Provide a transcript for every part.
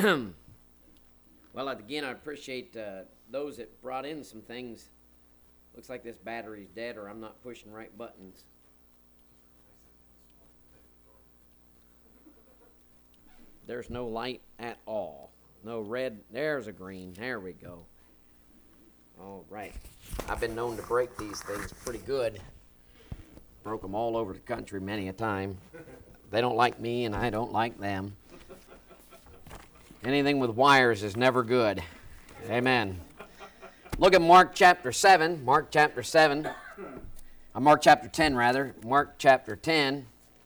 Well, again, I appreciate those that brought in some things. Looks like this battery's dead, or I'm not pushing right buttons. There's no light at all. No red. There's a green. There we go. All right. I've been known to break these things pretty good. Broke them all over the country many a time. They don't like me, and I don't like them. Anything with wires is never good. Amen. Look at Mark chapter 7. Mark chapter 7. Mark chapter 10, rather. Mark chapter 10.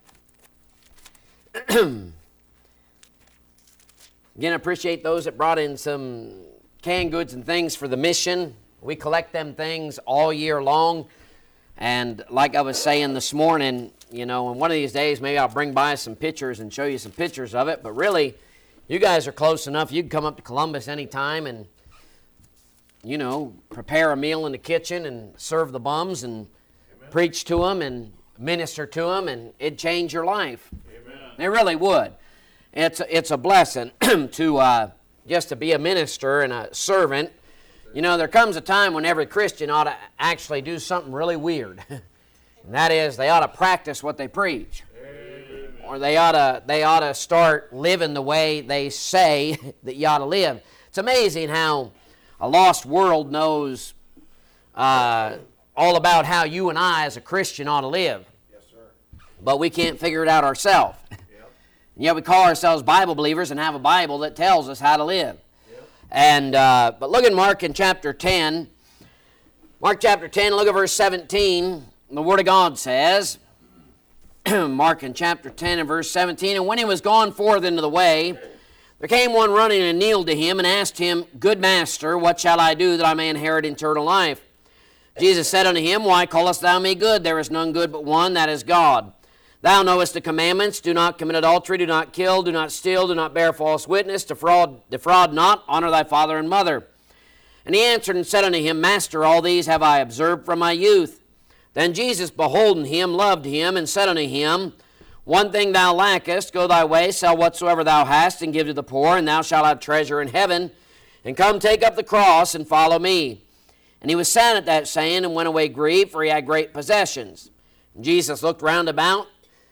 Again, I appreciate those that brought in some canned goods and things for the mission. We collect them things all year long. And like I was saying this morning, you know, and one of these days maybe I'll bring by some pictures and show you some pictures of it. But really, you guys are close enough. You can come up to Columbus anytime and, you know, prepare a meal in the kitchen and serve the bums and Amen. Preach to them and minister to them, and it'd change your life. Amen. It really would. It's a blessing to just to be a minister and a servant. You know, there comes a time when every Christian ought to actually do something really weird. And that is, they ought to practice what they preach. Amen. Or they ought to start living the way they say that you ought to live. It's amazing how a lost world knows all about how you and I as a Christian ought to live. Yes, sir. But we can't figure it out ourselves. Yep. And yet we call ourselves Bible believers and have a Bible that tells us how to live. Yep. And but look at Mark in chapter 10. Mark chapter 10, look at verse 17. The Word of God says, Mark in chapter 10 and verse 17, and when he was gone forth into the way, there came one running and kneeled to him and asked him, Good master, what shall I do that I may inherit eternal life? Jesus said unto him, Why callest thou me good? There is none good but one, that is God. Thou knowest the commandments, do not commit adultery, do not kill, do not steal, do not bear false witness, defraud not, honor thy father and mother. And he answered and said unto him, Master, all these have I observed from my youth. Then Jesus, beholding him, loved him, and said unto him, One thing thou lackest, go thy way, sell whatsoever thou hast, and give to the poor, and thou shalt have treasure in heaven. And come take up the cross, and follow me. And he was sad at that saying, and went away grieved, for he had great possessions. And Jesus looked round about,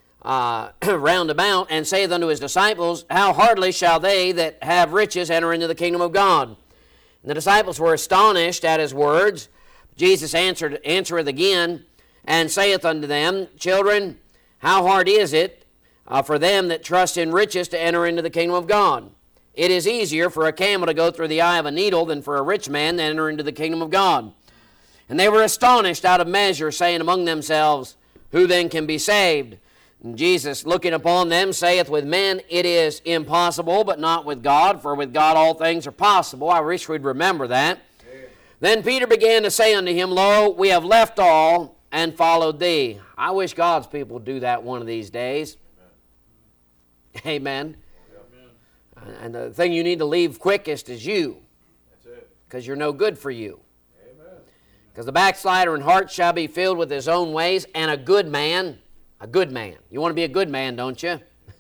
and saith unto his disciples, How hardly shall they that have riches enter into the kingdom of God? And the disciples were astonished at his words. Jesus answereth again, and saith unto them, Children, how hard is it for them that trust in riches to enter into the kingdom of God? It is easier for a camel to go through the eye of a needle than for a rich man to enter into the kingdom of God. And they were astonished out of measure, saying among themselves, Who then can be saved? And Jesus, looking upon them, saith, With men it is impossible, but not with God, for with God all things are possible. I wish we'd remember that. Amen. Then Peter began to say unto him, Lo, we have left all and followed thee. I wish God's people would do that one of these days. Amen. Amen. And the thing you need to leave quickest is you. That's it. Because you're no good for you. Because the backslider in heart shall be filled with his own ways, and a good man, you want to be a good man, don't you?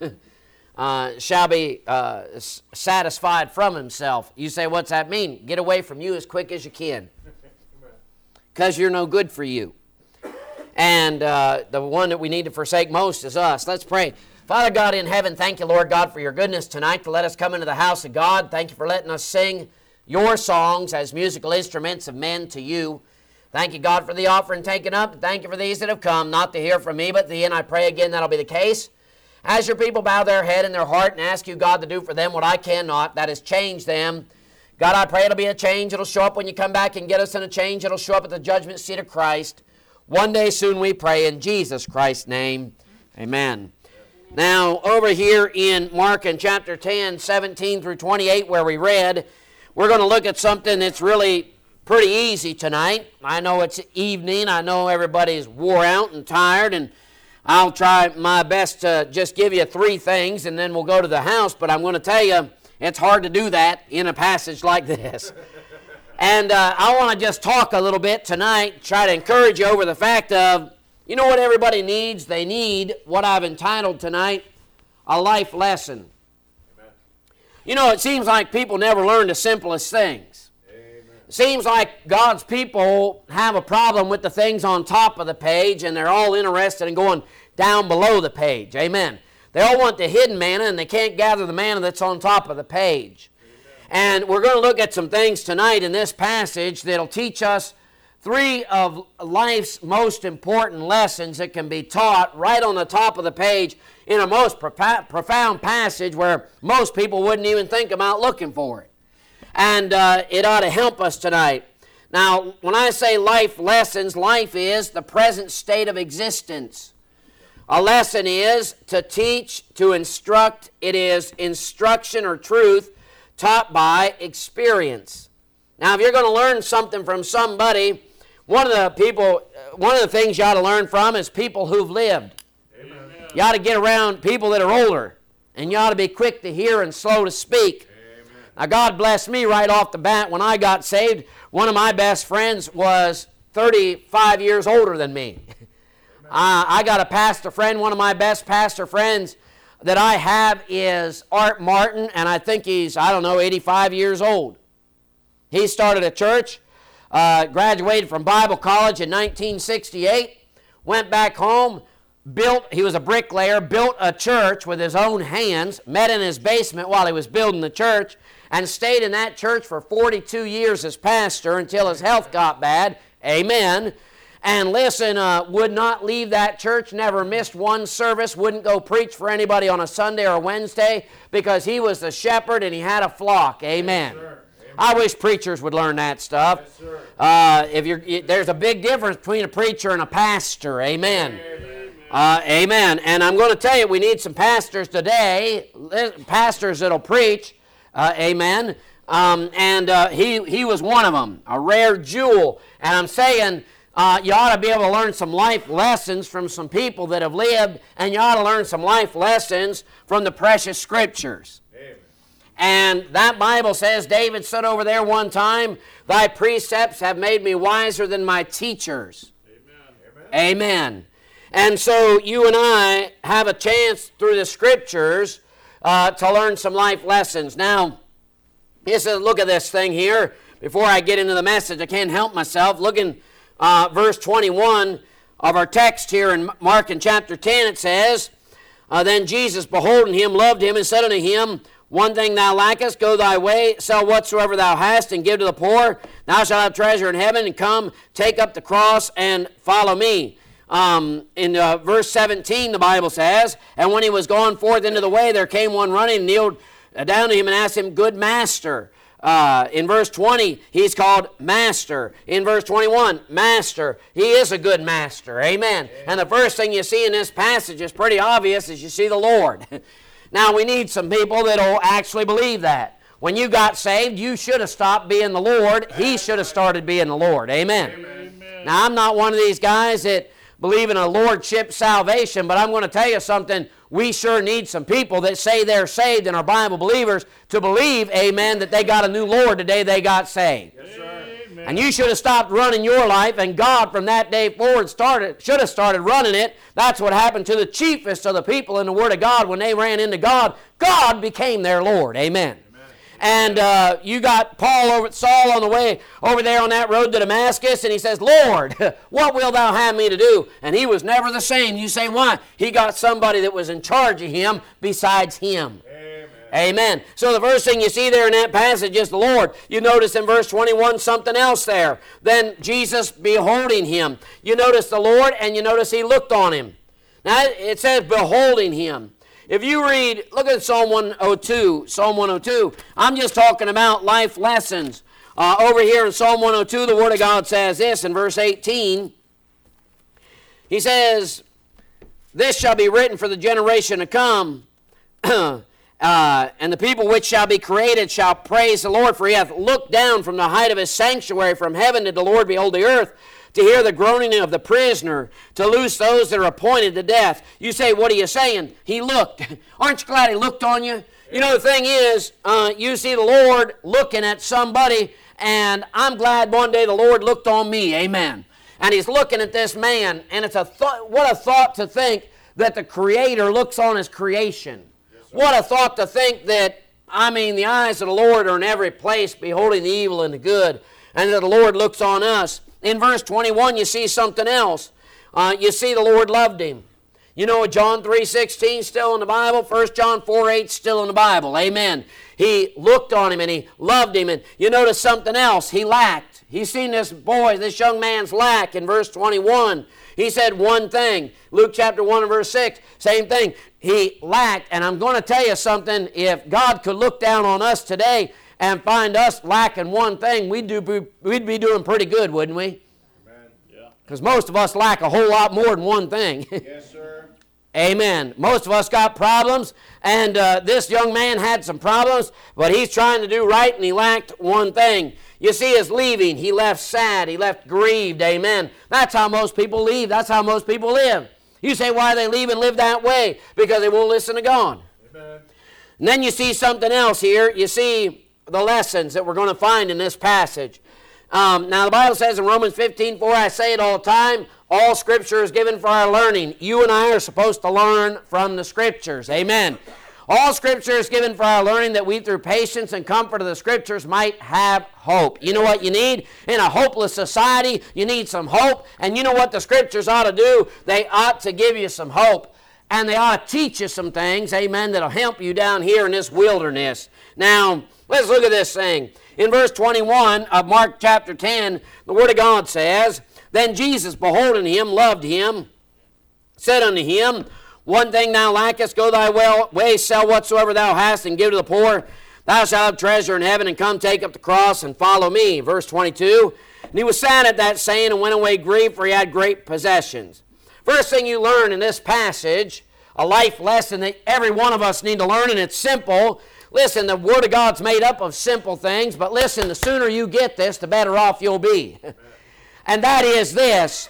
Shall be satisfied from himself. You say, what's that mean? Get away from you as quick as you can. Because you're no good for you. And the one that we need to forsake most is us. Let's pray. Father God in heaven, thank you, Lord God, for your goodness tonight to let us come into the house of God. Thank you for letting us sing your songs as musical instruments of men to you. Thank you, God, for the offering taken up. Thank you for these that have come, not to hear from me, but thee, and I pray again that'll be the case. As your people bow their head and their heart and ask you, God, to do for them what I cannot, that is change them. God, I pray it'll be a change. It'll show up when you come back and get us in a change. It'll show up at the judgment seat of Christ. One day soon we pray in Jesus Christ's name. Amen. Now, over here in Mark in chapter 10, 17 through 28, where we read, we're going to look at something that's really pretty easy tonight. I know it's evening. I know everybody's wore out and tired, and I'll try my best to just give you three things, and then we'll go to the house. But I'm going to tell you, it's hard to do that in a passage like this. And I want to just talk a little bit tonight, try to encourage you over the fact of, you know what everybody needs? They need what I've entitled tonight, a life lesson. Amen. You know, it seems like people never learn the simplest things. It seems like God's people have a problem with the things on top of the page, and they're all interested in going down below the page. Amen. They all want the hidden manna, and they can't gather the manna that's on top of the page. And we're going to look at some things tonight in this passage that'll teach us three of life's most important lessons that can be taught right on the top of the page in a most profound passage where most people wouldn't even think about looking for it. And it ought to help us tonight. Now, when I say life lessons, life is the present state of existence. A lesson is to teach, to instruct. It is instruction or truth taught by experience. Now, if you're going to learn something from somebody, one of the things you ought to learn from is people who've lived. Amen. You ought to get around people that are older, and you ought to be quick to hear and slow to speak. Amen. Now, God blessed me right off the bat when I got saved. One of my best friends was 35 years older than me. I got a pastor friend. One of my best pastor friends that I have is Art Martin, and I think he's, 85 years old. He started a church, graduated from Bible college in 1968, went back home, he was a bricklayer, built a church with his own hands, met in his basement while he was building the church, and stayed in that church for 42 years as pastor until his health got bad. Amen. And listen, would not leave that church, never missed one service, wouldn't go preach for anybody on a Sunday or a Wednesday because he was the shepherd and he had a flock. Amen. Yes, I wish preachers would learn that stuff. Yes, there's a big difference between a preacher and a pastor. Amen. Amen. And I'm going to tell you, we need some pastors today, pastors that'll preach. Amen. He was one of them, a rare jewel. And I'm saying, you ought to be able to learn some life lessons from some people that have lived, and you ought to learn some life lessons from the precious Scriptures. Amen. And that Bible says, David said over there one time, thy precepts have made me wiser than my teachers. Amen. Amen. And so you and I have a chance through the Scriptures to learn some life lessons. Now, look at this thing here. Before I get into the message, I can't help myself. Look in verse 21 of our text here in Mark in chapter 10, it says, then Jesus, beholding him, loved him, and said unto him, one thing thou lackest, go thy way, sell whatsoever thou hast, and give to the poor. Thou shalt have treasure in heaven, and come, take up the cross, and follow me. In verse 17, the Bible says, and when he was gone forth into the way, there came one running, and kneeled down to him, and asked him, good master. In verse 20, he's called Master. In verse 21, Master. He is a good master. Amen. And the first thing you see in this passage is pretty obvious as you see the Lord. Now, we need some people that will actually believe that. When you got saved, you should have stopped being the Lord. He should have started being the Lord. Amen. Amen. Now, I'm not one of these guys that believe in a lordship salvation, but I'm going to tell you something. We sure need some people that say they're saved and are Bible believers to believe, amen, that they got a new Lord the day they got saved. Yes, sir. And you should have stopped running your life, and God from that day forward should have started running it. That's what happened to the chiefest of the people in the Word of God. When they ran into God, God became their Lord. Amen. And you got Saul on the way over there on that road to Damascus, and he says, Lord, what wilt thou have me to do? And he was never the same. You say, why? He got somebody that was in charge of him besides him. Amen. Amen. So the first thing you see there in that passage is the Lord. You notice in verse 21 something else there. Then Jesus beholding him. You notice the Lord, and you notice he looked on him. Now it says beholding him. If you read, look at Psalm 102, Psalm 102. I'm just talking about life lessons. Over here in Psalm 102, the Word of God says this in verse 18. He says, this shall be written for the generation to come, and the people which shall be created shall praise the Lord, for he hath looked down from the height of his sanctuary. From heaven did the Lord behold the earth, to hear the groaning of the prisoner, to loose those that are appointed to death. You say, what are you saying? He looked. Aren't you glad he looked on you? You know, the thing is, you see the Lord looking at somebody, and I'm glad one day the Lord looked on me. Amen. And he's looking at this man, and it's what a thought to think that the Creator looks on his creation. Yes, what a thought to think that I mean, the eyes of the Lord are in every place, beholding the evil and the good, and that the Lord looks on us. In verse 21, you see something else. You see the Lord loved him. You know, John 3:16 still in the Bible, 1 John 4:8 still in the Bible. Amen. He looked on him and he loved him. And you notice something else. He lacked. He's seen this boy, this young man's lack in verse 21. He said one thing. Luke chapter 1 and verse 6, same thing. He lacked. And I'm going to tell you something. If God could look down on us today and find us lacking one thing, we'd be doing pretty good, wouldn't we? Because most of us lack a whole lot more than one thing. Yes, sir. Amen. Most of us got problems, and this young man had some problems, but he's trying to do right, and he lacked one thing. You see his leaving. He left sad. He left grieved. Amen. That's how most people leave. That's how most people live. You say, why they leave and live that way? Because they won't listen to God. Amen. And then you see something else here. You see the lessons that we're going to find in this passage. Now the Bible says in Romans 15:4, I say it all the time, all Scripture is given for our learning. You and I are supposed to learn from the Scriptures. Amen. All Scripture is given for our learning, that we through patience and comfort of the Scriptures might have hope. You know what you need? In a hopeless society, you need some hope. And you know what the Scriptures ought to do? They ought to give you some hope. And they ought to teach you some things, amen, that'll help you down here in this wilderness. Now, let's look at this thing. In verse 21 of Mark chapter 10, the Word of God says, Then Jesus, beholding him, loved him, said unto him, One thing thou lackest, go thy way, sell whatsoever thou hast, and give to the poor. Thou shalt have treasure in heaven, and come take up the cross, and follow me. Verse 22, And he was sad at that saying, and went away grieved, for he had great possessions. First thing you learn in this passage, a life lesson that every one of us need to learn, and it's simple. Listen, the Word of God's made up of simple things, but listen, the sooner you get this, the better off you'll be. And that is this.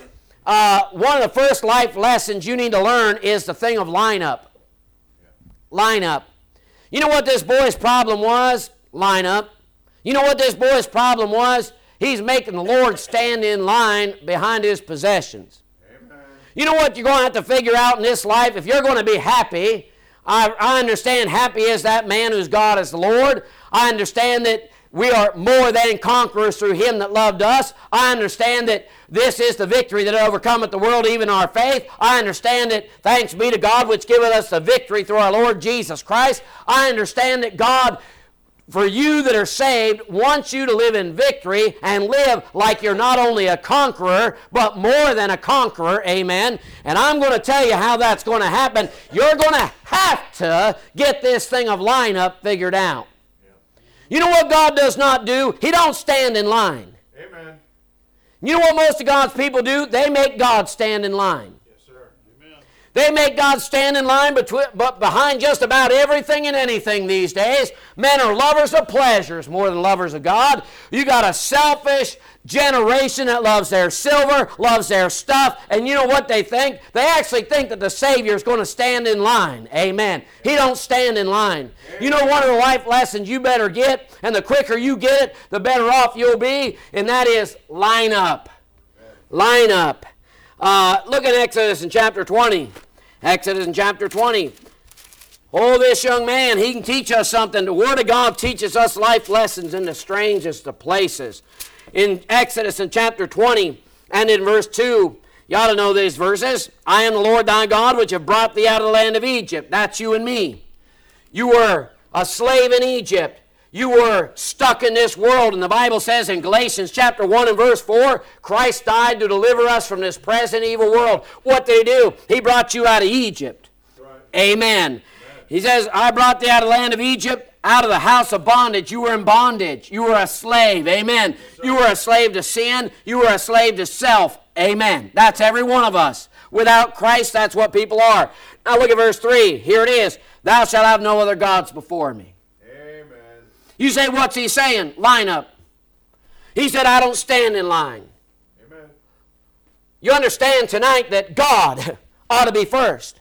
One of the first life lessons you need to learn is the thing of lineup. Lineup. You know what this boy's problem was? Lineup. You know what this boy's problem was? He's making the Lord stand in line behind his possessions. You know what you're going to have to figure out in this life? If you're going to be happy, I understand happy is that man whose God is the Lord. I understand that we are more than conquerors through him that loved us. I understand that this is the victory that overcometh the world, even our faith. I understand that thanks be to God which giveth us the victory through our Lord Jesus Christ. I understand that God, for you that are saved, wants you to live in victory and live like you're not only a conqueror, but more than a conqueror. Amen. And I'm going to tell you how that's going to happen. You're going to have to get this thing of lineup figured out. You know what God does not do? He don't stand in line. Amen. You know what most of God's people do? They make God stand in line. Yes, sir. Amen. They make God stand in line but behind just about everything and anything these days. Men are lovers of pleasures more than lovers of God. You got a selfish generation that loves their silver, loves their stuff, and you know what they think? They actually think that the Savior is going to stand in line. Amen. He don't stand in line. You know one of the life lessons you better get, and the quicker you get it, the better off you'll be, and that is line up. Line up. Look at Exodus in chapter 20. Exodus in chapter 20. Oh, this young man, he can teach us something. The Word of God teaches us life lessons in the strangest of places. In Exodus in chapter 20 and in verse 2, you ought to know these verses. I am the Lord thy God, which have brought thee out of the land of Egypt. That's you and me. You were a slave in Egypt. You were stuck in this world. And the Bible says in Galatians chapter 1 and verse 4, Christ died to deliver us from this present evil world. What did he do? He brought you out of Egypt. Right. Amen. He says, I brought thee out of the land of Egypt, out of the house of bondage. You were in bondage. You were a slave. Amen. Yes, you were a slave to sin. You were a slave to self. Amen. That's every one of us. Without Christ, that's what people are. Now look at verse 3. Here it is. Thou shalt have no other gods before me. Amen. You say, what's he saying? Line up. He said, I don't stand in line. Amen. You understand tonight that God ought to be first.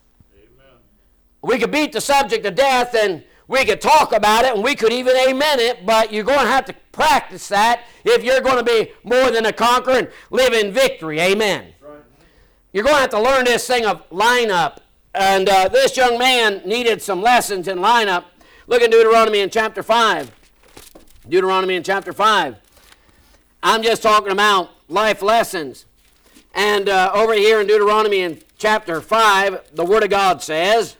We could beat the subject to death and we could talk about it and we could even amen it, but you're going to have to practice that if you're going to be more than a conqueror and live in victory. Amen. Right. You're going to have to learn this thing of lineup. And this young man needed some lessons in lineup. Look at Deuteronomy in chapter 5. Deuteronomy in chapter 5. I'm just talking about life lessons. And over here in Deuteronomy in chapter 5, the Word of God says,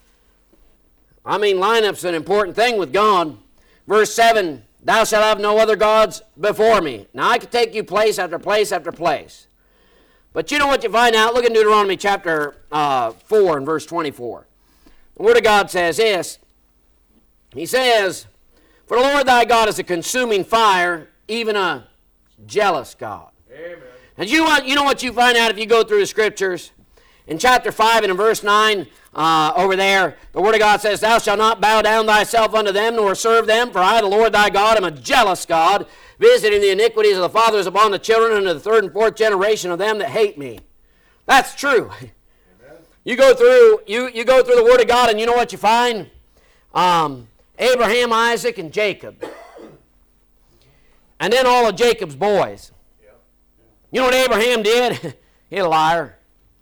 lineup's an important thing with God. Verse 7, thou shalt have no other gods before me. Now, I could take you place after place after place. But you know what you find out? Look at Deuteronomy chapter 4 and verse 24. The Word of God says this. He says, for the Lord thy God is a consuming fire, even a jealous God. Amen. And you know what you find out if you go through the Scriptures? In chapter 5 and in verse 9, over there, the Word of God says, thou shalt not bow down thyself unto them, nor serve them, for I, the Lord thy God, am a jealous God, visiting the iniquities of the fathers upon the children unto the third and fourth generation of them that hate me. That's true. Amen. You go through the Word of God, and you know what you find? Abraham, Isaac, and Jacob. And then all of Jacob's boys. Yep. You know what Abraham did? He's a liar.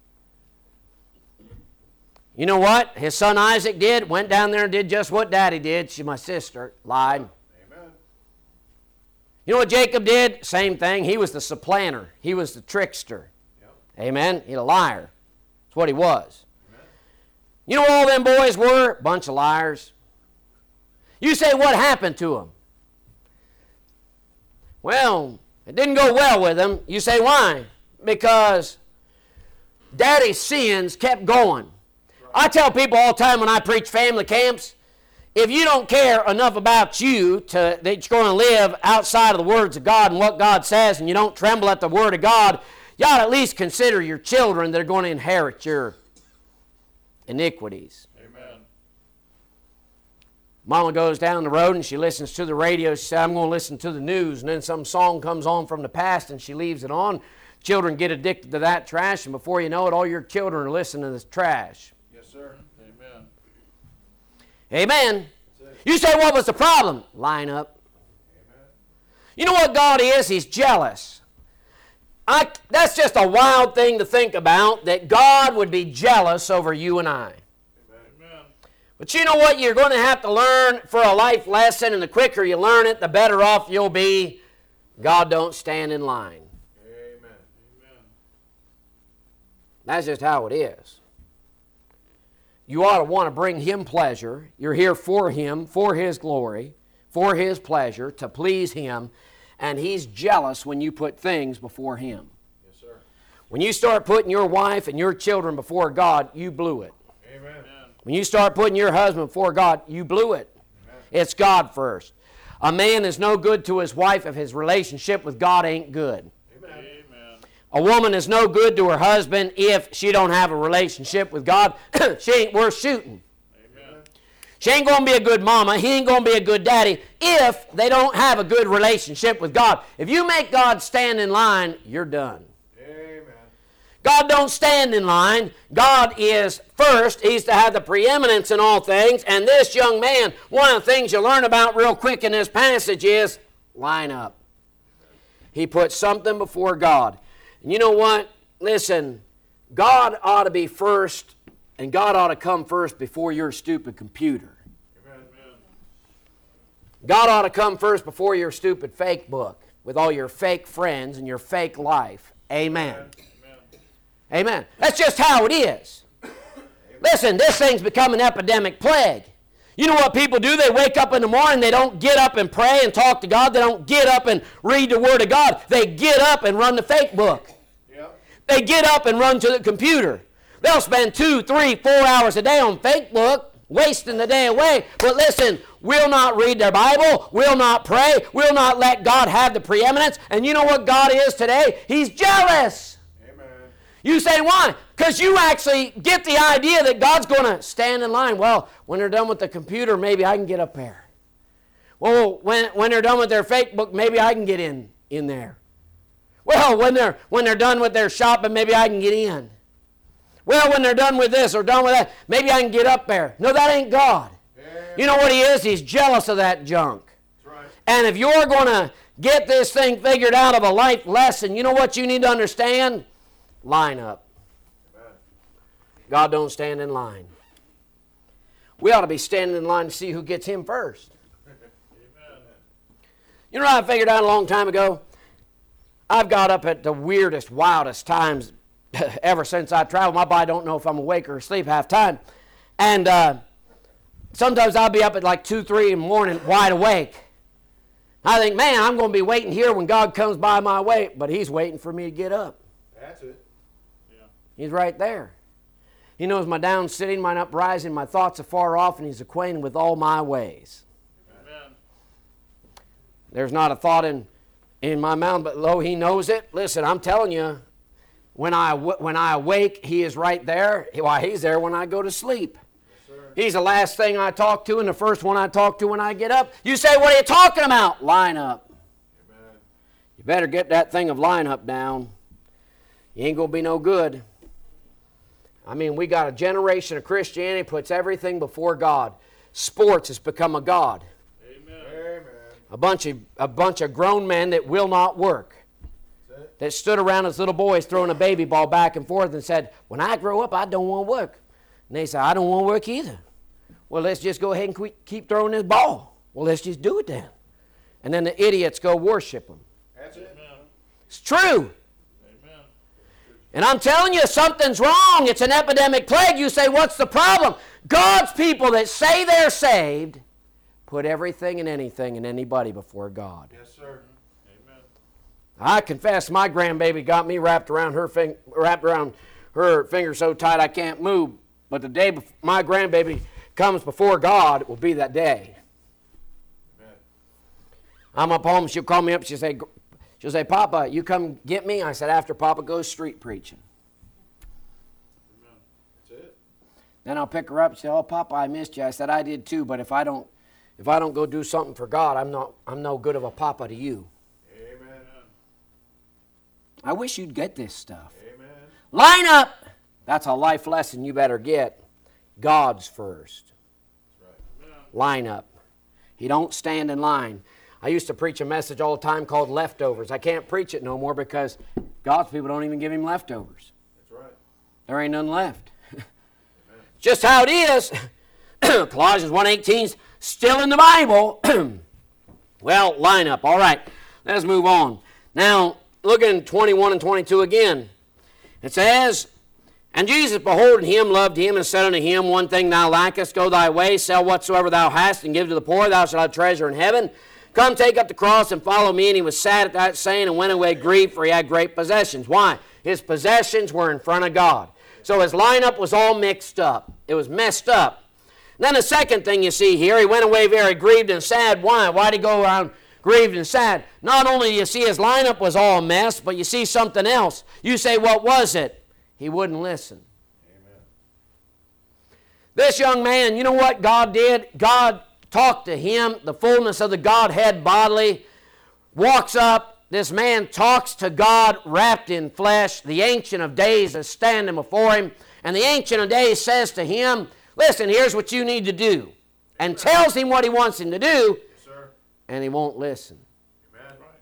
You know what his son Isaac did? Went down there and did just what Daddy did. She's my sister. Lied. Amen. You know what Jacob did? Same thing. He was the supplanter. He was the trickster. Yep. Amen. He's a liar. That's what he was. Amen. You know what all them boys were? Bunch of liars. You say, what happened to them? Well, it didn't go well with them. You say, why? Because Daddy's sins kept going. I tell people all the time when I preach family camps, if you don't care enough about you that you're going to live outside of the words of God and what God says, and you don't tremble at the Word of God, you ought to at least consider your children that are going to inherit your iniquities. Amen. Mama goes down the road and she listens to the radio. She says, I'm going to listen to the news. And then some song comes on from the past and she leaves it on. Children get addicted to that trash, and before you know it, all your children are listening to this trash. Yes, sir. Amen. Amen. You say, what was the problem? Line up. Amen. You know what God is? He's jealous. That's just a wild thing to think about, that God would be jealous over you and I. Amen. But you know what you're going to have to learn for a life lesson, and the quicker you learn it, the better off you'll be. God don't stand in line. Amen. Amen. That's just how it is. You ought to want to bring Him pleasure. You're here for Him, for His glory, for His pleasure, to please Him. And He's jealous when you put things before Him. Yes, sir. When you start putting your wife and your children before God, you blew it. Amen. When you start putting your husband before God, you blew it. Amen. It's God first. A man is no good to his wife if his relationship with God ain't good. Amen. Amen. A woman is no good to her husband if she don't have a relationship with God. She ain't worth shooting. Amen. She ain't going to be a good mama. He ain't going to be a good daddy if they don't have a good relationship with God. If you make God stand in line, you're done. Amen. God don't stand in line. God is first. He's to have the preeminence in all things. And this young man, one of the things you learn about real quick in this passage is line up. He put something before God. And you know what? Listen, God ought to be first, and God ought to come first before your stupid computer. Amen. God ought to come first before your stupid fake book with all your fake friends and your fake life. Amen. Amen. Amen. That's just how it is. Listen, this thing's become an epidemic plague. You know what people do? They wake up in the morning, they don't get up and pray and talk to God. They don't get up and read the Word of God. They get up and run the fake book. Yep. They get up and run to the computer. They'll spend 2, 3, 4 hours a day on fake book, wasting the day away. But listen, will not read their Bible, will not pray, will not let God have the preeminence. And you know what God is today? He's jealous. Amen. You say, why? Because you actually get the idea that God's going to stand in line. Well, when they're done with the computer, maybe I can get up there. Well, when they're done with their fake book, maybe I can get in there. Well, when they're done with their shopping, maybe I can get in. Well, when they're done with this or done with that, maybe I can get up there. No, that ain't God. Amen. You know what He is? He's jealous of that junk. That's right. And if you're going to get this thing figured out of a life lesson, you know what you need to understand? Line up. Amen. God don't stand in line. we ought to be standing in line to see who gets him first. Amen. You know what I figured out a long time ago? I've got up at the weirdest, wildest times ever since I traveled. My body don't know if I'm awake or asleep half time. And sometimes I'll be up at like 2, 3 in the morning wide awake. I think, man, I'm going to be waiting here when God comes by my way. But he's waiting for me to get up. That's it. Yeah. He's right there. He knows my down sitting, my uprising, my thoughts are far off, and he's acquainted with all my ways. Amen. There's not a thought in my mouth, but lo, he knows it. Listen, I'm telling you, when I awake, he is right there. Why, he's there when I go to sleep. Yes, sir. He's the last thing I talk to and the first one I talk to when I get up. You say, what are you talking about? Line up. Amen. You better get that thing of line up down. You ain't going to be no good. I mean, we got a generation of Christianity puts everything before God. Sports has become a god. Amen. Amen. A bunch of grown men that will not work. That stood around as little boys throwing a baby ball back and forth and said, when I grow up, I don't want to work. And they said, I don't want to work either. Well, let's just go ahead and keep throwing this ball. Well, let's just do it then. And then the idiots go worship them. That's it. Amen. It's true. Amen. And I'm telling you, something's wrong. It's an epidemic plague. You say, what's the problem? God's people that say they're saved put everything and anything and anybody before God. Yes, sir. Amen. I confess, my grandbaby got me wrapped around her finger so tight I can't move. But the day my grandbaby comes before God, it will be that day. Amen. I'm up home. She'll call me up. She'll say, Papa, you come get me? I said, after Papa goes street preaching. Amen. That's it. Then I'll pick her up and say, oh, Papa, I missed you. I said, I did too, but if I don't go do something for God, I'm no good of a papa to you. Amen. I wish you'd get this stuff. Amen. Line up. That's a life lesson you better get. God's first. That's right. Amen. Line up. He don't stand in line. I used to preach a message all the time called leftovers. I can't preach it no more because God's people don't even give him leftovers. That's right. There ain't none left. Just how it is. Colossians 1:18 still in the Bible. Well, line up. All right. Let's move on. Now, look in 21 and 22 again. It says, and Jesus beholding him, loved him, and said unto him, one thing thou lackest, go thy way, sell whatsoever thou hast, and give to the poor, thou shalt have treasure in heaven. Come, take up the cross, and follow me. And he was sad at that saying, and went away grieved, for he had great possessions. Why? His possessions were in front of God. So his lineup was all mixed up. It was messed up. Then the second thing you see here, he went away very grieved and sad. Why? Why did he go around grieved and sad? Not only do you see his lineup was all messed, but you see something else. You say, what was it? He wouldn't listen. Amen. This young man, you know what God did? God talked to him, the fullness of the Godhead bodily, walks up. This man talks to God wrapped in flesh. The Ancient of Days is standing before him. And the Ancient of Days says to him, listen, here's what you need to do. And tells him what he wants him to do. Yes, sir. And he won't listen. Amen. Right.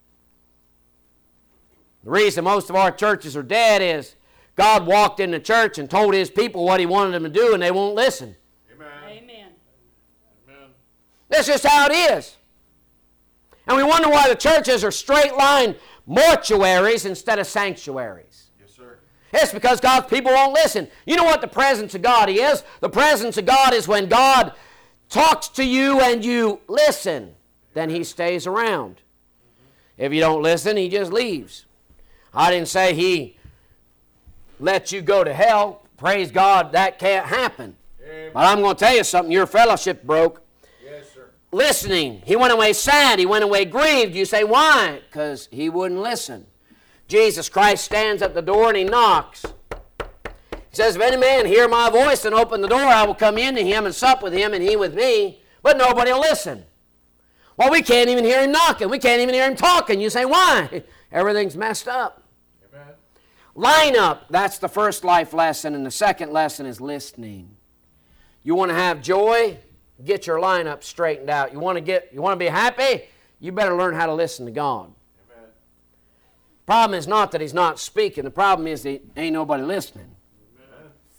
The reason most of our churches are dead is God walked in the church and told his people what he wanted them to do, and they won't listen. Amen. Amen. Amen. That's just how it is. And we wonder why the churches are straight-line mortuaries instead of sanctuaries. Yes, sir. It's because God's people won't listen. You know what the presence of God is? The presence of God is when God talks to you and you listen. Then he stays around. If you don't listen, he just leaves. I didn't say he let you go to hell. Praise God, that can't happen. Amen. But I'm going to tell you something. Your fellowship broke. Yes, sir. Listening. He went away sad. He went away grieved. You say, why? Because he wouldn't listen. Jesus Christ stands at the door and he knocks. He says, if any man hear my voice and open the door, I will come in to him and sup with him and he with me. But nobody will listen. Well, we can't even hear him knocking. We can't even hear him talking. You say, why? Everything's messed up. Amen. Line up. That's the first life lesson. And the second lesson is listening. You want to have joy? Get your lineup straightened out. You want to be happy? You better learn how to listen to God. Amen. Problem is not that he's not speaking. The problem is that ain't nobody listening. Amen.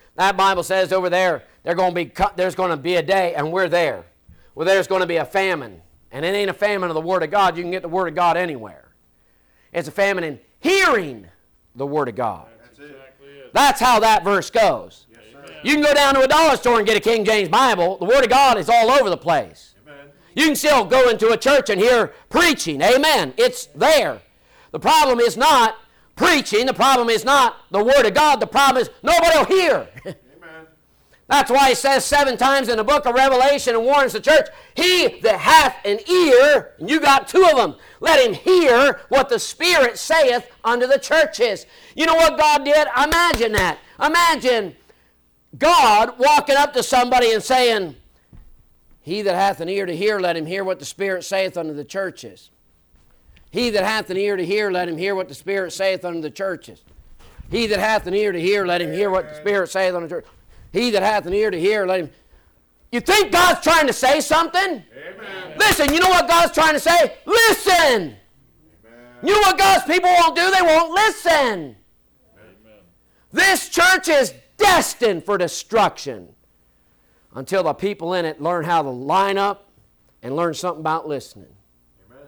That Bible says over there, there's going to be a day, and we're there, where there's going to be a famine. And it ain't a famine of the Word of God. You can get the Word of God anywhere. It's a famine in hearing the Word of God. That's exactly it. That's how that verse goes. Yes, sir. You can go down to a dollar store and get a King James Bible. The Word of God is all over the place. Amen. You can still go into a church and hear preaching. Amen. It's there. The problem is not preaching. The problem is not the Word of God. The problem is nobody will hear. Amen. That's why he says 7 times in the book of Revelation and warns the church, he that hath an ear, and you got 2 of them, let him hear what the Spirit saith unto the churches. You know what God did? Imagine that. Imagine God walking up to somebody and saying, he that hath an ear to hear, let him hear what the Spirit saith unto the churches. He that hath an ear to hear, let him hear what the Spirit saith unto the churches. He that hath an ear to hear, let him hear what the Spirit saith unto the churches. He that hath an ear to hear, let him... You think God's trying to say something? Amen. Listen, you know what God's trying to say? Listen! Amen. You know what God's people won't do? They won't listen. Amen. This church is destined for destruction until the people in it learn how to line up and learn something about listening. Amen.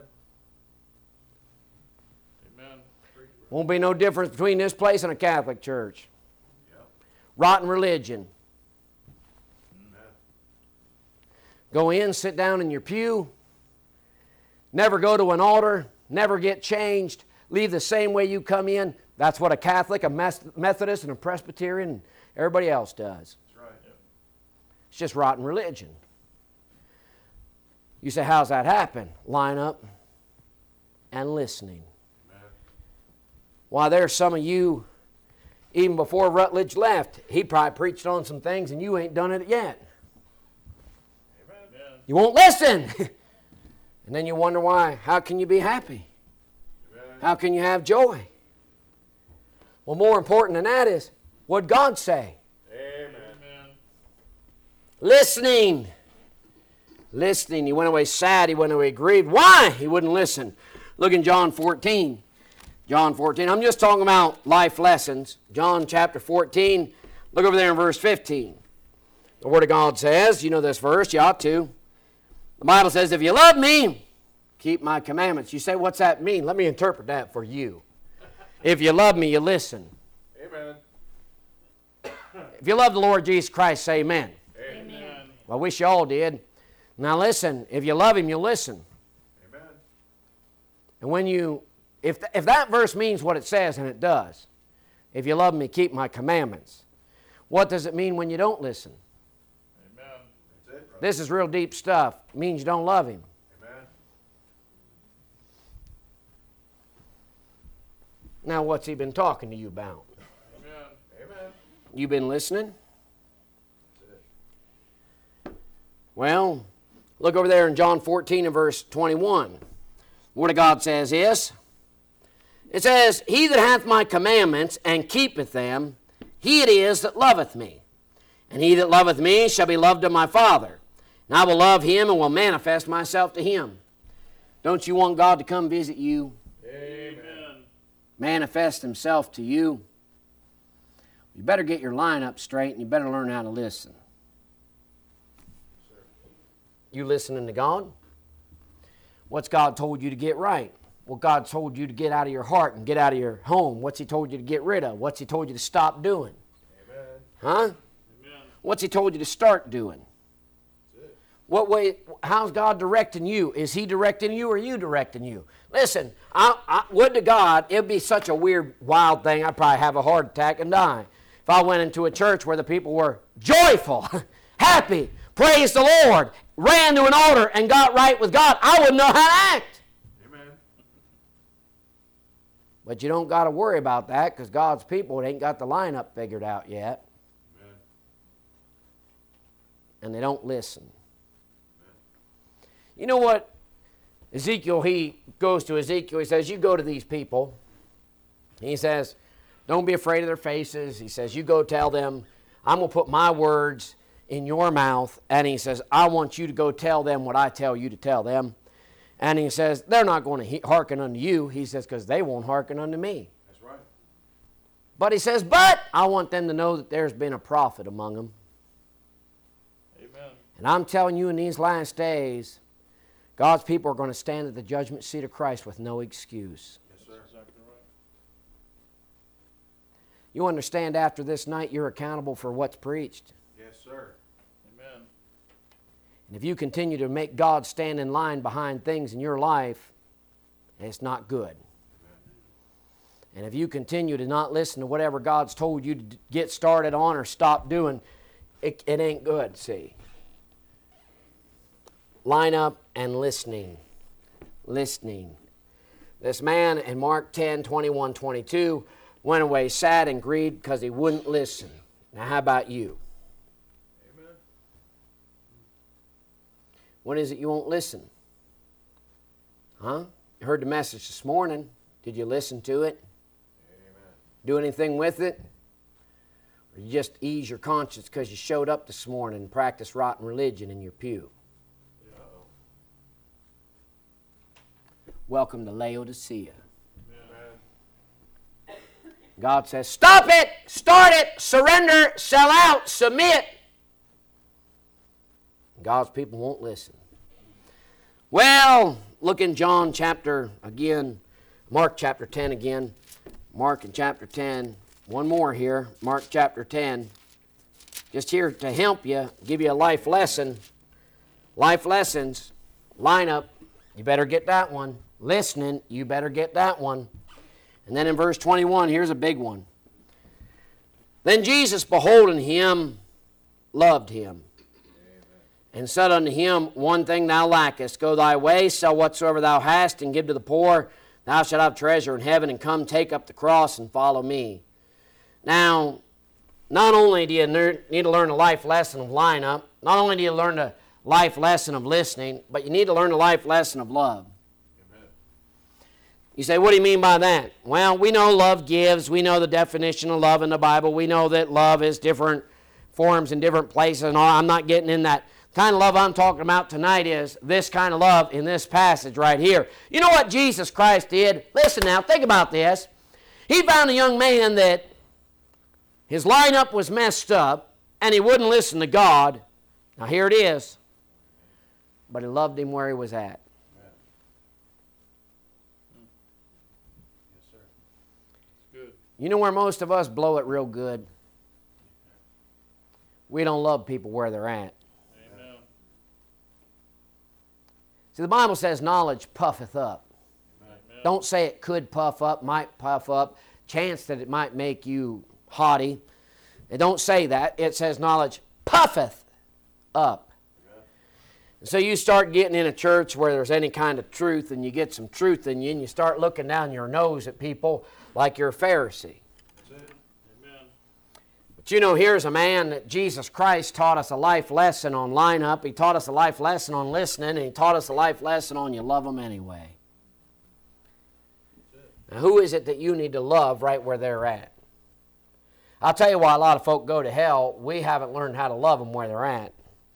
Amen. Won't be no difference between this place and a Catholic church. Yep. Rotten religion. Amen. Go in, sit down in your pew, never go to an altar, never get changed, leave the same way you come in. That's what a Catholic, a Methodist, and a Presbyterian, and everybody else does. That's right. Yep. It's just rotten religion. You say, how's that happen? Line up and listening. Amen. Why, there's some of you, even before Rutledge left, he probably preached on some things and you ain't done it yet. Amen. You won't listen. And then you wonder why. How can you be happy? Amen. How can you have joy? Well, more important than that is, what'd God say? Amen. Amen. Listening. Listening. He went away sad. He went away grieved. Why? He wouldn't listen. Look in John 14. John 14. I'm just talking about life lessons. John chapter 14. Look over there in verse 15. The Word of God says, you know this verse, you ought to. The Bible says, if you love me, keep my commandments. You say, what's that mean? Let me interpret that for you. If you love me, you listen. Amen. If you love the Lord Jesus Christ, say amen. Amen. Well, I wish you all did. Now listen, if you love him, you'll listen. Amen. And when you, if that verse means what it says, and it does, if you love me, keep my commandments. What does it mean when you don't listen? Amen. That's it, brother. This is real deep stuff. It means you don't love him. Amen. Now what's he been talking to you about? Amen. Amen. You been listening? That's it. Well, look over there in John 14 and verse 21. The Word of God says this. It says, he that hath my commandments and keepeth them, he it is that loveth me. And he that loveth me shall be loved of my Father. And I will love him and will manifest myself to him. Don't you want God to come visit you? Amen. Manifest himself to you? You better get your line up straight and you better learn how to listen. You listening to God? What's God told you to get right? What God told you to get out of your heart and get out of your home? What's he told you to get rid of? What's he told you to stop doing? Amen. Huh? Amen. What's he told you to start doing? That's it. What way, how's God directing you? Is he directing you or are you directing you? Listen, would to God, it would be such a weird, wild thing, I'd probably have a heart attack and die. If I went into a church where the people were joyful, happy, praise the Lord, ran to an altar and got right with God, I wouldn't know how to act. Amen. But you don't got to worry about that because God's people ain't got the lineup figured out yet. Amen. And they don't listen. You know what? Ezekiel, he goes to Ezekiel, he says, you go to these people. He says, don't be afraid of their faces. He says, you go tell them, I'm going to put my words in your mouth. And he says, I want you to go tell them what I tell you to tell them. And he says, they're not going to hearken unto you. He says, because they won't hearken unto me. That's right. But he says, but I want them to know that there's been a prophet among them. Amen. And I'm telling you, in these last days, God's people are going to stand at the judgment seat of Christ with no excuse. Yes, sir. Exactly right. You understand, after this night, you're accountable for what's preached. Yes, sir. Amen. And if you continue to make God stand in line behind things in your life, it's not good. And if you continue to not listen to whatever God's told you to get started on or stop doing, it ain't good, see. Line up and listening. Listening. This man in Mark 10, 21, 22 went away sad and grieved because he wouldn't listen. Now how about you? Amen. When is it you won't listen? Huh? You heard the message this morning. Did you listen to it? Amen. Do anything with it? Or you just ease your conscience because you showed up this morning and practiced rotten religion in your pew? Uh-oh. Welcome to Laodicea. Amen. God says, stop it, start it, surrender, sell out, submit. God's people won't listen. Well, look in John chapter again, Mark chapter 10 again. Mark in chapter 10. One more here, Mark chapter 10. Just here to help you, give you a life lesson. Life lessons, line up, you better get that one. Listening, you better get that one. And then in verse 21, here's a big one. Then Jesus, beholding him, loved him, and said unto him, one thing thou lackest, go thy way, sell whatsoever thou hast, and give to the poor. Thou shalt have treasure in heaven, and come take up the cross and follow me. Now, not only do you need to learn a life lesson of line up, not only do you learn a life lesson of listening, but you need to learn a life lesson of love. Amen. You say, what do you mean by that? Well, we know love gives. We know the definition of love in the Bible. We know that love is different forms in different places and all. I'm not getting in that. The kind of love I'm talking about tonight is this kind of love in this passage right here. You know what Jesus Christ did? Listen now, think about this. He found a young man that his lineup was messed up and he wouldn't listen to God. Now here it is. But he loved him where he was at. Yes, sir. It's good. You know where most of us blow it real good? We don't love people where they're at. Amen. See, the Bible says knowledge puffeth up. Amen. Don't say it could puff up, might puff up, chance that it might make you haughty. It don't say that. It says knowledge puffeth up. So you start getting in a church where there's any kind of truth and you get some truth in you and you start looking down your nose at people like you're a Pharisee. That's it. Amen. But you know, here's a man that Jesus Christ taught us a life lesson on lineup. He taught us a life lesson on listening, and he taught us a life lesson on you love them anyway. Now, who is it that you need to love right where they're at? I'll tell you why a lot of folk go to hell. We haven't learned how to love them where they're at.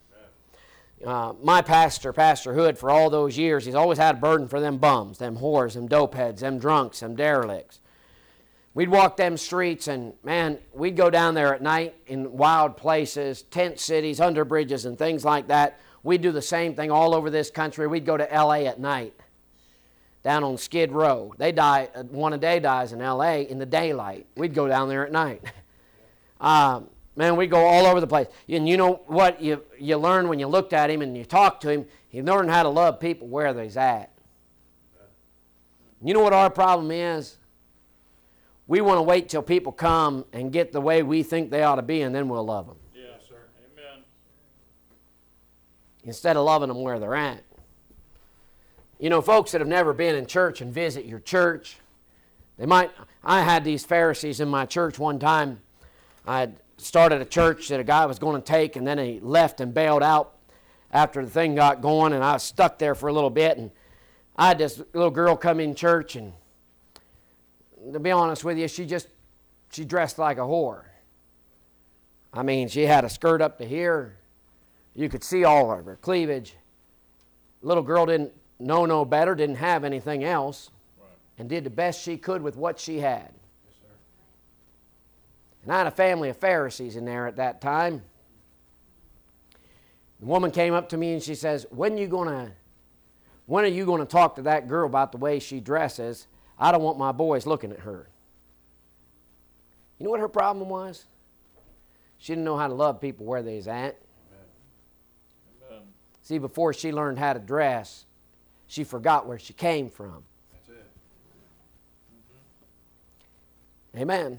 My pastor, Pastor Hood, for all those years, he's always had a burden for them bums, them whores, them dopeheads, them drunks, them derelicts. We'd walk them streets and, man, we'd go down there at night in wild places, tent cities, under bridges and things like that. We'd do the same thing all over this country. We'd go to L.A. at night, down on Skid Row. They die, one a day dies in L.A. in the daylight. We'd go down there at night. Man, we go all over the place. And you know what you learn when you looked at him and you talked to him? You learn how to love people where they're at. You know what our problem is? We want to wait till people come and get the way we think they ought to be, and then we'll love them. Yes, sir. Amen. Instead of loving them where they're at. You know, folks that have never been in church and visit your church, I had these Pharisees in my church one time. I had started a church that a guy was going to take, and then he left and bailed out after the thing got going, and I was stuck there for a little bit, and I had this little girl come in church, and to be honest with you, she dressed like a whore. I mean, she had a skirt up to here. You could see all of her cleavage. Little girl didn't know no better, didn't have anything else, Right. and did the best she could with what she had. Yes, sir. And I had a family of Pharisees in there at that time. The woman came up to me and she says, when are you going to talk to that girl about the way she dresses? I don't want my boys looking at her. You know what her problem was? She didn't know how to love people where they was at. Amen. See, before she learned how to dress, she forgot where she came from. That's it. Amen.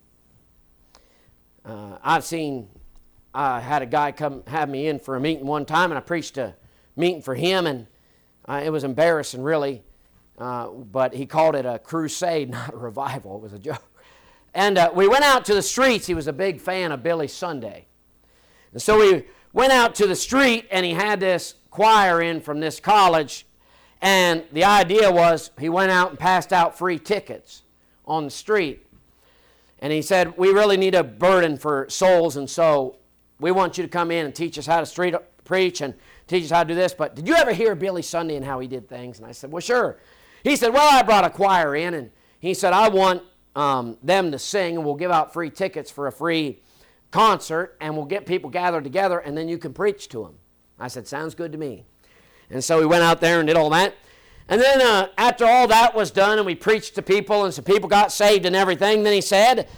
I had a guy come have me in for a meeting one time, and I preached a meeting for him, and it was embarrassing, really. But he called it a crusade, not a revival. It was a joke. And we went out to the streets. He was a big fan of Billy Sunday. And so we went out to the street, and he had this choir in from this college. And the idea was he went out and passed out free tickets on the street. And he said, we really need a burden for souls, and so we want you to come in and teach us how to street preach and teach us how to do this. But did you ever hear Billy Sunday and how he did things? And I said, well, sure. He said, well, I brought a choir in, and he said, I want them to sing, and we'll give out free tickets for a free concert, and we'll get people gathered together, and then you can preach to them. I said, sounds good to me. And so we went out there and did all that. And then after all that was done and we preached to people and some people got saved and everything, then he said,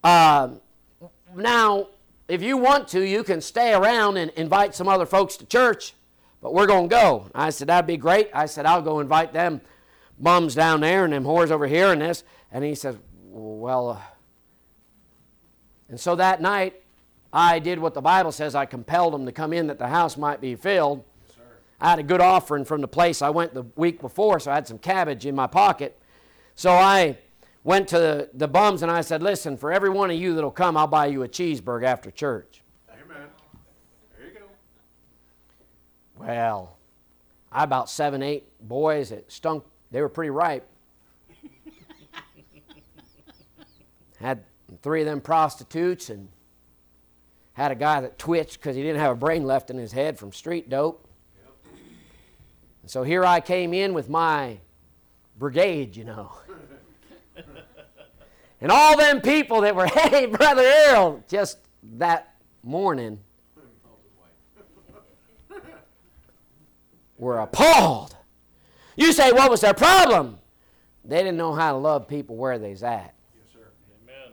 now, if you want to, you can stay around and invite some other folks to church, but we're going to go. I said, that'd be great. I said, I'll go invite them bums down there and them whores over here and this. And he said, well, and so that night, I did what the Bible says. I compelled them to come in that the house might be filled. I had a good offering from the place I went the week before, so I had some cabbage in my pocket. So I went to the bums and I said, listen, for every one of you that'll come, I'll buy you a cheeseburger after church. Amen. There you go. Well, I had about 7, 8 boys that stunk. They were pretty ripe. Had 3 of them prostitutes and had a guy that twitched because he didn't have a brain left in his head from street dope. So here I came in with my brigade, you know. And all them people that were, hey, Brother Earl, just that morning were appalled. You say, what was their problem? They didn't know how to love people where they's at. Yes, sir. Amen.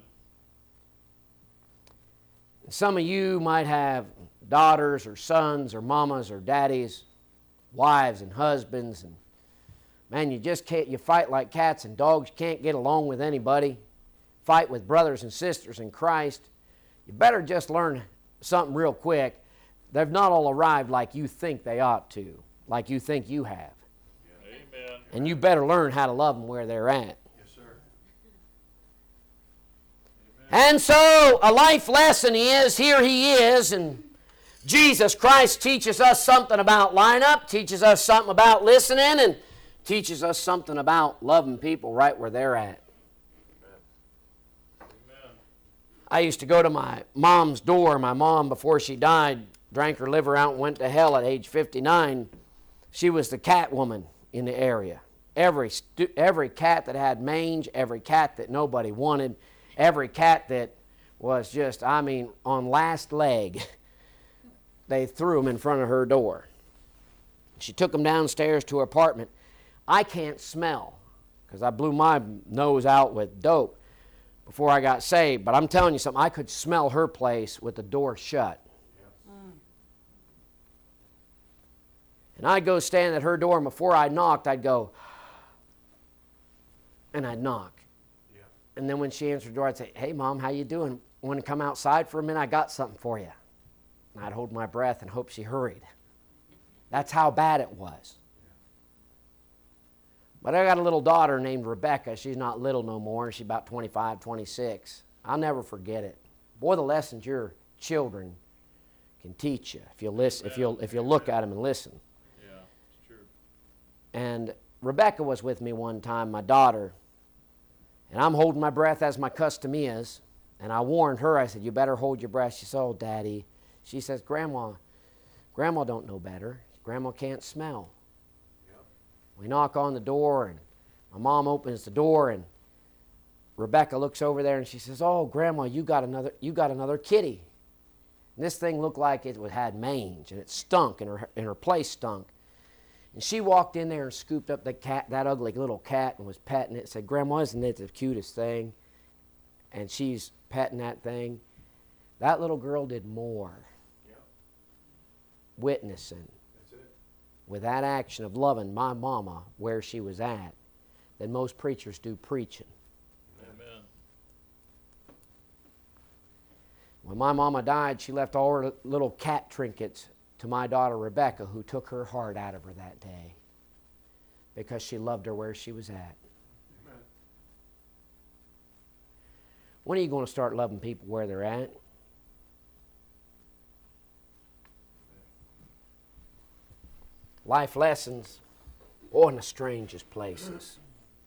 Some of you might have daughters or sons or mamas or daddies, wives and husbands, and man, you just can't, you fight like cats and dogs. You can't get along with anybody. Fight with brothers and sisters in Christ. You better just learn something real quick. They've not all arrived like you think they ought to, like you think you have. Amen. And you better learn how to love them where they're at. Yes, sir. And so a life lesson is, here he is, and Jesus Christ teaches us something about lineup, teaches us something about listening, and teaches us something about loving people right where they're at. Amen. I used to go to my mom's door. My mom, before she died, drank her liver out and went to hell at age 59. She was the cat woman in the area. Every cat that had mange, every cat that nobody wanted, every cat that was just, I mean, on last leg, they threw them in front of her door. She took them downstairs to her apartment. I can't smell because I blew my nose out with dope before I got saved. But I'm telling you something, I could smell her place with the door shut. And I'd go stand at her door, and before I knocked, I'd go, and I'd knock. Yeah. And then when she answered the door, I'd say, hey, Mom, how you doing? Want to come outside for a minute? I got something for you. And I'd hold my breath and hope she hurried. That's how bad it was. But I got a little daughter named Rebecca. She's not little no more. She's about 25, 26. I'll never forget it. Boy, the lessons your children can teach you if you listen, if you'll look at them and listen. Yeah, it's true. And Rebecca was with me one time, my daughter, and I'm holding my breath as my custom is, and I warned her, I said, you better hold your breath. She said, oh, Daddy. She says, Grandma don't know better. Grandma can't smell. Yep. We knock on the door, and my mom opens the door, and Rebecca looks over there and she says, "Oh, Grandma, you got another kitty." And this thing looked like it had mange, and it stunk, and her place stunk. And she walked in there and scooped up that ugly little cat, and was petting it. And said, "Grandma, isn't it the cutest thing?" And she's petting that thing. That little girl did more witnessing with that action of loving my mama where she was at than most preachers do preaching. Amen. When my mama died, she left all her little cat trinkets to my daughter Rebecca, who took her heart out of her that day because she loved her where she was at. Amen. When are you going to start loving people where they're at? Life lessons, in the strangest places.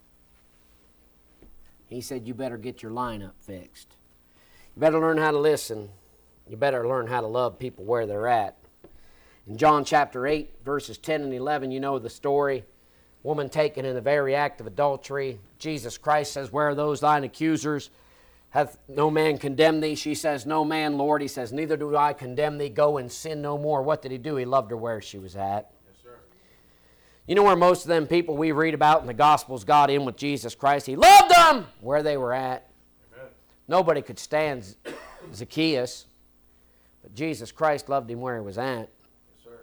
He said, you better get your lineup fixed. You better learn how to listen. You better learn how to love people where they're at. In John chapter 8, verses 10 and 11, you know the story. Woman taken in the very act of adultery. Jesus Christ says, "Where are those thine accusers? Hath no man condemned thee?" She says, "No man, Lord." He says, "Neither do I condemn thee. Go and sin no more." What did he do? He loved her where she was at. You know where most of them people we read about in the Gospels got in with Jesus Christ? He loved them where they were at. Amen. Nobody could stand Zacchaeus, but Jesus Christ loved him where he was at. Yes, sir.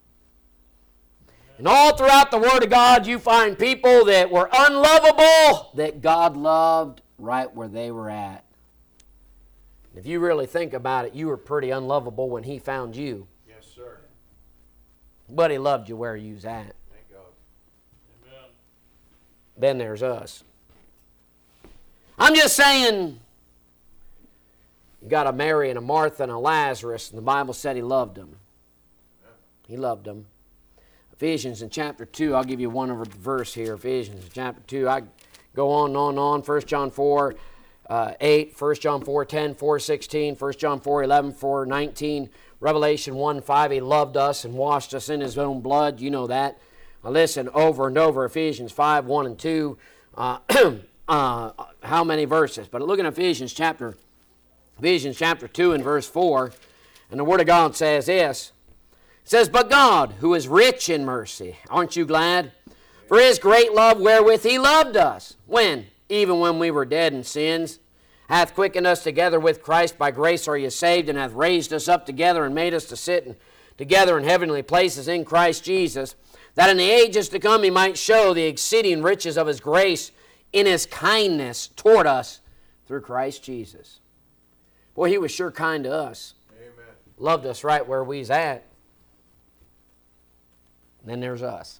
And all throughout the Word of God, you find people that were unlovable that God loved right where they were at. If you really think about it, you were pretty unlovable when He found you, Yes, sir. but He loved you where you was at. Thank God. Amen. Then there's us. I'm just saying, you got a Mary and a Martha and a Lazarus, and the Bible said He loved them. He loved them. Ephesians in chapter 2, I'll give you one other verse here. Ephesians in chapter 2, I go on and on and on. 1 John 4, 8, 1 John 4, 10, 4, 16, 1 John 4, 11, 4, 19, Revelation 1, 5. He loved us and washed us in His own blood. You know that. Listen, over and over, Ephesians 5, 1 and 2. How many verses? But look at Ephesians chapter 2 and verse 4. And the Word of God says this. It says, "But God, who is rich in mercy," aren't you glad? "For His great love wherewith He loved us." When? "Even when we were dead in sins, hath quickened us together with Christ. By grace are ye saved, and hath raised us up together, and made us to sit together in heavenly places in Christ Jesus, that in the ages to come He might show the exceeding riches of His grace in His kindness toward us through Christ Jesus." Boy, He was sure kind to us. Amen. Loved us right where we's at. And then there's us.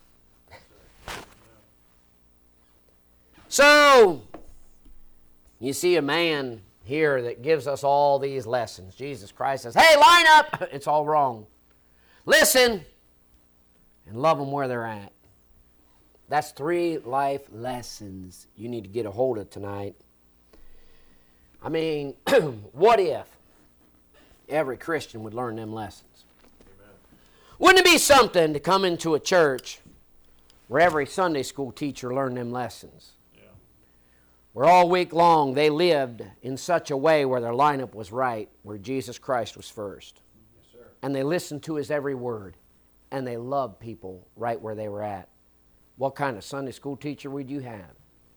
So, you see a man here that gives us all these lessons. Jesus Christ says, "Hey, line up!" It's all wrong. Listen and love them where they're at. That's 3 life lessons you need to get a hold of tonight. I mean, what if every Christian would learn them lessons? Amen. Wouldn't it be something to come into a church where every Sunday school teacher learned them lessons? Yeah. Where all week long they lived in such a way where their lineup was right, where Jesus Christ was first. Yes, sir. And they listened to His every word, and they loved people right where they were at. What kind of Sunday school teacher would you have?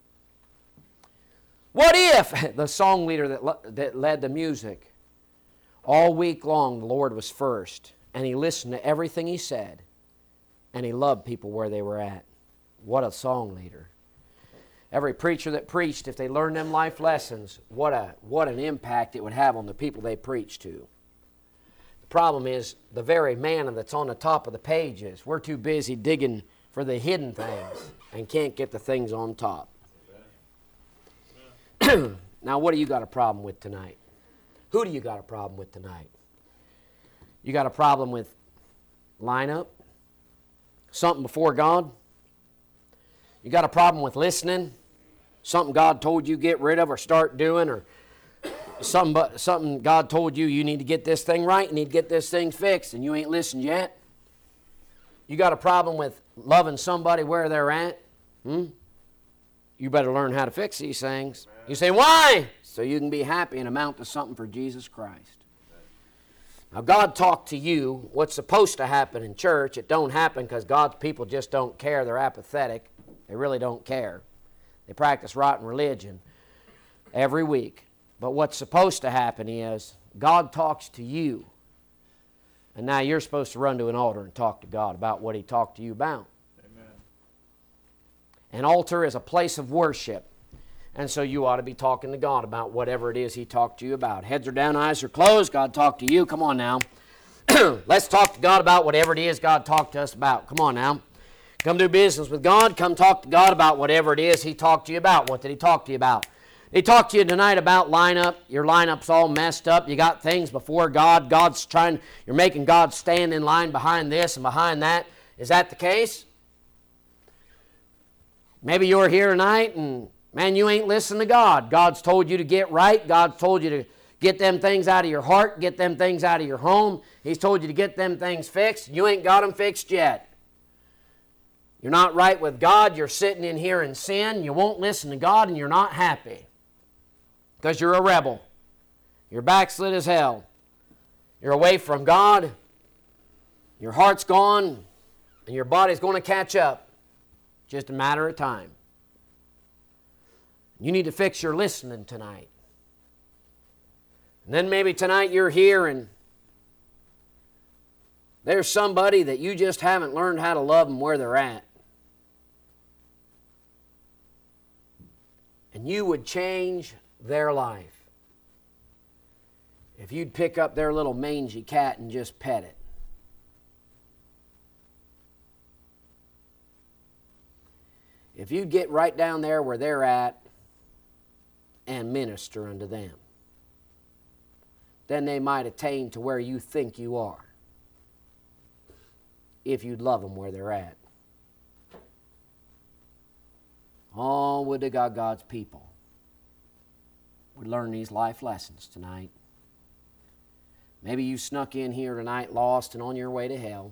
What if the song leader that led the music, all week long the Lord was first, and he listened to everything he said, and he loved people where they were at? What a song leader. Every preacher that preached, if they learned them life lessons, what an impact it would have on the people they preached to. The problem is the very manna that's on the top of the pages. We're too busy digging for the hidden things and can't get the things on top. Now, what do you got a problem with tonight? Who do you got a problem with tonight? You got a problem with lineup? Something before God? You got a problem with listening? Something God told you get rid of or start doing, or something God told you need to get this thing right, you need to get this thing fixed, and you ain't listened yet? You got a problem with loving somebody where they're at? You better learn how to fix these things. You say, why? So you can be happy and amount to something for Jesus Christ. Now, God talked to you. What's supposed to happen in church, it don't happen because God's people just don't care. They're apathetic. They really don't care. They practice rotten religion every week. But what's supposed to happen is God talks to you. And now you're supposed to run to an altar and talk to God about what He talked to you about. Amen. An altar is a place of worship. And so you ought to be talking to God about whatever it is He talked to you about. Heads are down, eyes are closed. God talked to you. Come on now. Let's talk to God about whatever it is God talked to us about. Come on now. Come do business with God. Come talk to God about whatever it is He talked to you about. What did He talk to you about? He talked to you tonight about lineup. Your lineup's all messed up. You got things before God. You're making God stand in line behind this and behind that. Is that the case? Maybe you're here tonight and, man, you ain't listening to God. God's told you to get right. God's told you to get them things out of your heart, get them things out of your home. He's told you to get them things fixed. You ain't got them fixed yet. You're not right with God. You're sitting in here in sin. You won't listen to God, and you're not happy. Because you're a rebel. You're backslid as hell. You're away from God. Your heart's gone. And your body's going to catch up. Just a matter of time. You need to fix your listening tonight. And then maybe tonight you're here and there's somebody that you just haven't learned how to love them where they're at. And you would change their life if you'd pick up their little mangy cat and just pet it. If you'd get right down there where they're at and minister unto them, then they might attain to where you think you are, if you'd love them where they're at. Oh, would to God, God's people would learn these life lessons tonight. Maybe you snuck in here tonight lost and on your way to hell.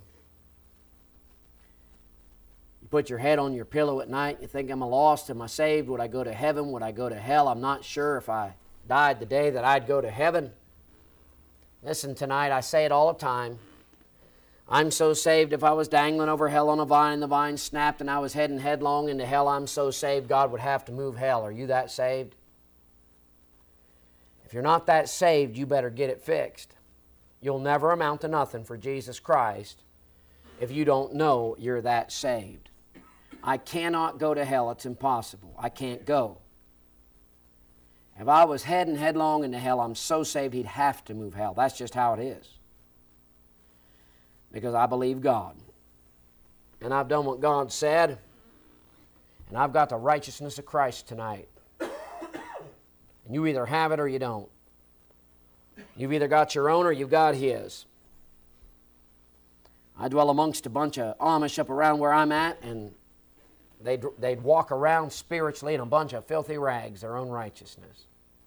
You put your head on your pillow at night, you think, am I lost? Am I saved? Would I go to heaven? Would I go to hell? I'm not sure if I died the day that I'd go to heaven. Listen, tonight, I say it all the time. I'm so saved, if I was dangling over hell on a vine and the vine snapped and I was heading headlong into hell, I'm so saved God would have to move hell. Are you that saved? If you're not that saved, you better get it fixed. You'll never amount to nothing for Jesus Christ if you don't know you're that saved. I cannot go to hell. It's impossible. I can't go. If I was heading headlong into hell, I'm so saved He'd have to move hell. That's just how it is. Because I believe God. And I've done what God said. And I've got the righteousness of Christ tonight. And you either have it or you don't. You've either got your own or you've got His. I dwell amongst a bunch of Amish up around where I'm at, and they'd walk around spiritually in a bunch of filthy rags, their own righteousness.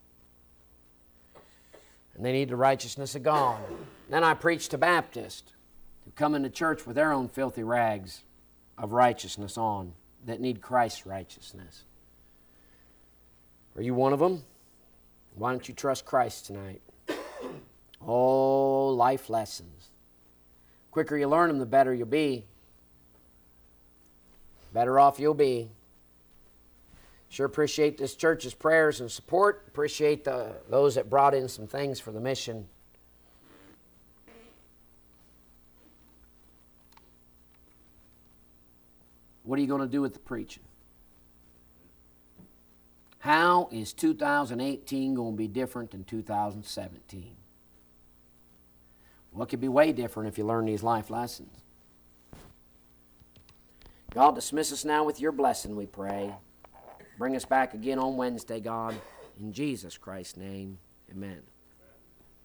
And they need the righteousness of God. Then I preach to Baptists who come into church with their own filthy rags of righteousness on, that need Christ's righteousness. Are you one of them? Why don't you trust Christ tonight? Oh, life lessons. The quicker you learn them, the better you'll be. Better off you'll be. Sure appreciate this church's prayers and support. Appreciate those that brought in some things for the mission. What are you going to do with the preaching? How is 2018 going to be different than 2017? Well, it could be way different if you learn these life lessons. God, dismiss us now with your blessing, we pray. Bring us back again on Wednesday, God. In Jesus Christ's name, amen.